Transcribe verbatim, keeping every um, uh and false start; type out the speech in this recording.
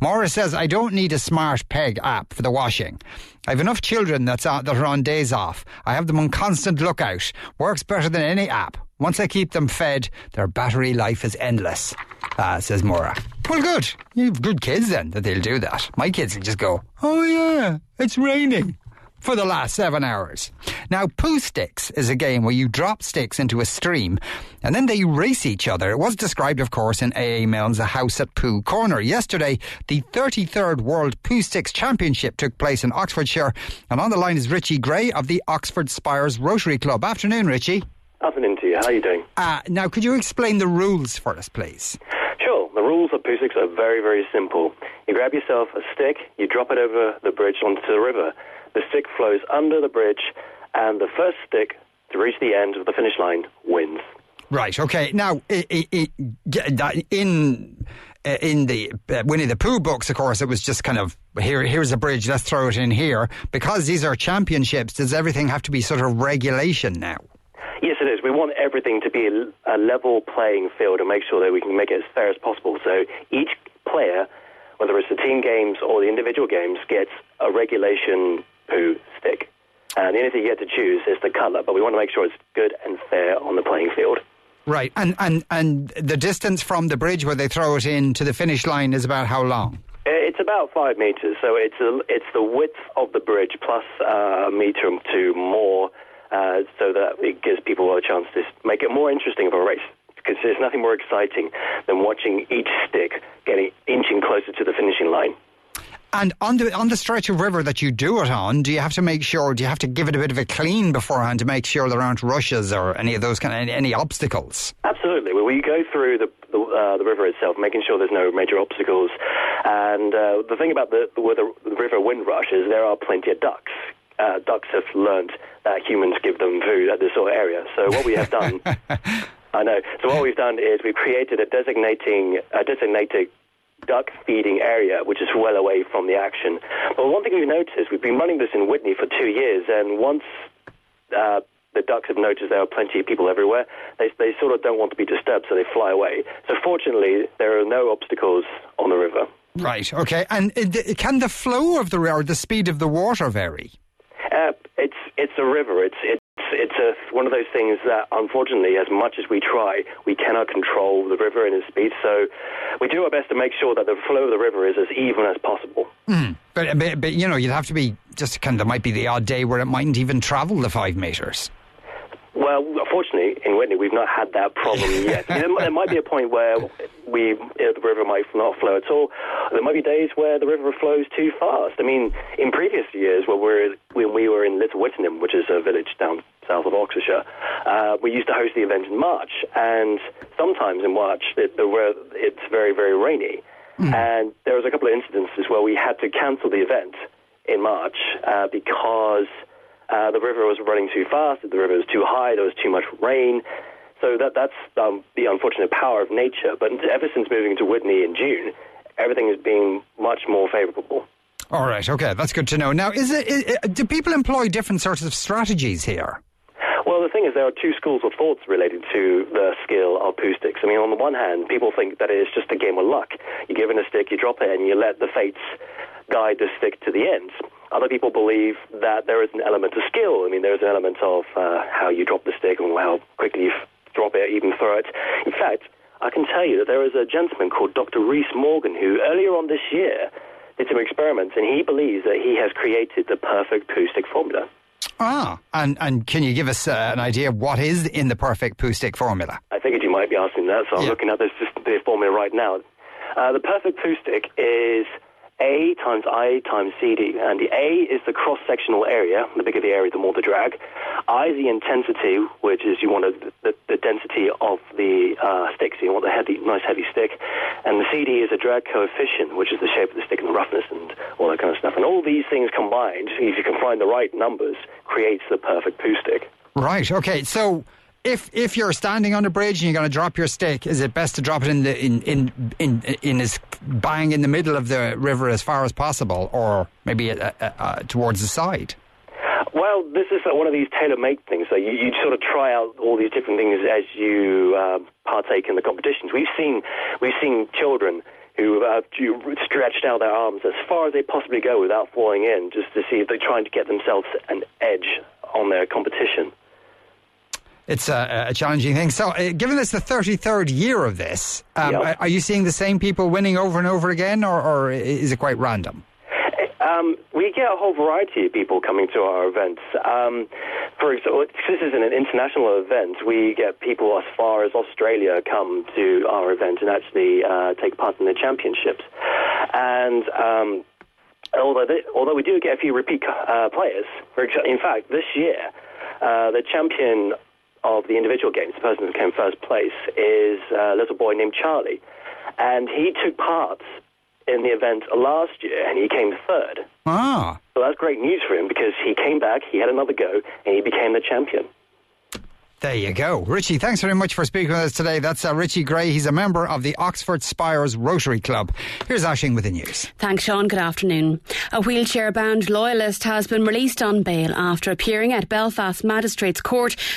Maura says, I don't need a smart peg app for the washing. I have enough children that's on, that are on days off. I have them on constant lookout. Works better than any app. Once I keep them fed, their battery life is endless, uh, says Maura. Well, good. You have good kids then that they'll do that. My kids will just go, oh yeah, it's raining, for the last seven hours. Now, Poo Sticks is a game where you drop sticks into a stream and then they race each other. It was described, of course, in A A Milne's A House at Poo Corner. Yesterday, the thirty-third World Poo Sticks Championship took place in Oxfordshire. And on the line is Richie Gray of the Oxford Spires Rotary Club. Afternoon, Richie. Afternoon to you. How are you doing? Uh, now, could you explain the rules for us, please? Sure. The rules of Poo Sticks are very, very simple. You grab yourself a stick, you drop it over the bridge onto the river. The stick flows under the bridge, and the first stick to reach the end of the finish line wins. Right, okay. Now, it, it, it, in in the uh, Winnie the Pooh books, of course, it was just kind of, here. here's a bridge, let's throw it in here. Because these are championships, does everything have to be sort of regulation now? Yes, it is. We want everything to be a, a level playing field and make sure that we can make it as fair as possible. So each player, whether it's the team games or the individual games, gets a regulation Poo stick. And the only thing you get to choose is the colour, but we want to make sure it's good and fair on the playing field. Right, and, and, and the distance from the bridge where they throw it in to the finish line is about how long? It's about five metres, so it's a, it's the width of the bridge plus uh, a metre to more, uh, so that it gives people a chance to make it more interesting of a race. Because there's nothing more exciting than watching each stick getting inching closer to the finishing line. And on the on the stretch of river that you do it on, do you have to make sure, do you have to give it a bit of a clean beforehand to make sure there aren't rushes or any of those kind of, any, any obstacles? Absolutely. Well, we go through the the, uh, the river itself, making sure there's no major obstacles. And uh, the thing about the, the, the river Windrush is there are plenty of ducks. Uh, ducks have learned that humans give them food at this sort of area. So what we have done, I know. So what we've done is we've created a designating a designated duck feeding area, which is well away from the action. But one thing we've noticed, we've been running this in Witney for two years, and once uh, the ducks have noticed there are plenty of people everywhere, they, they sort of don't want to be disturbed, so they fly away. So fortunately, there are no obstacles on the river. Right, okay. And uh, can the flow of the river, or the speed of the water vary? Uh, it's it's a river. It's it's it's a, one of those things that, unfortunately, as much as we try, we cannot control the river and its speed. So we do our best to make sure that the flow of the river is as even as possible. Mm. But, but but you know, you'd have to be just kind of, there might be the odd day where it mightn't even travel the five metres. Well, unfortunately, in Witney, we've not had that problem yet. there, there might be a point where we uh, the river might not flow at all. There might be days where the river flows too fast. I mean, in previous years, when, we're, when we were in Little Whittingham, which is a village down south of Oxfordshire, uh, we used to host the event in March. And sometimes in March, it, the, it's very, very rainy. Mm. And there was a couple of incidences where we had to cancel the event in March uh, because Uh, the river was running too fast, the river was too high, there was too much rain. So that that's um, the unfortunate power of nature. But ever since moving to Witney in June, everything has been much more favourable. All right, okay, that's good to know. Now, is it, is it, do people employ different sorts of strategies here? Well, the thing is, there are two schools of thoughts related to the skill of Poo Sticks. I mean, on the one hand, people think that it is just a game of luck. You're given a stick, you drop it, and you let the fates guide the stick to the end. Other people believe that there is an element of skill. I mean, there is an element of uh, how you drop the stick and how quickly you drop it, even throw it. In fact, I can tell you that there is a gentleman called Doctor Rhys Morgan who earlier on this year did some experiments, and he believes that he has created the perfect Poo Stick formula. Ah, and, and can you give us uh, an idea of what is in the perfect Poo Stick formula? I figured you might be asking that, so I'm yeah. looking at this, the formula right now. Uh, the perfect Poo Stick is A times I times C D, and the A is the cross-sectional area. The bigger the area, the more the drag. I is the intensity, which is you want a, the, the density of the uh, stick, so you want the heavy, nice heavy stick. And the C D is a drag coefficient, which is the shape of the stick and the roughness and all that kind of stuff. And all these things combined, if you can find the right numbers, creates the perfect Poo Stick. Right, okay, so If if you're standing on a bridge and you're going to drop your stick, is it best to drop it in the in in in, in as bang in the middle of the river as far as possible, or maybe uh, uh, towards the side? Well, this is one of these tailor-made things. So you, you sort of try out all these different things as you uh, partake in the competitions. We've seen we've seen children who have stretched out their arms as far as they possibly go without falling in, just to see if they're trying to get themselves an edge on their competition. It's a, a challenging thing. So, uh, given it's the thirty-third year of this, um, yep. are you seeing the same people winning over and over again, or, or is it quite random? Um, we get a whole variety of people coming to our events. Um, for example, this is an international event. We get people as far as Australia come to our event and actually uh, take part in the championships. And um, although they, although we do get a few repeat uh, players, for exa- in fact, this year uh, the champion of the individual games, the person who came first place, is a little boy named Charlie, and he took part in the event last year, and he came third. Ah. So that's great news for him, because he came back, he had another go, and he became the champion. There you go. Richie, thanks very much for speaking with us today. That's uh, Richie Gray. He's a member of the Oxford Spires Rotary Club. Here's Aisling with the news. Thanks, Sean. Good afternoon. A wheelchair-bound loyalist has been released on bail after appearing at Belfast Magistrates Court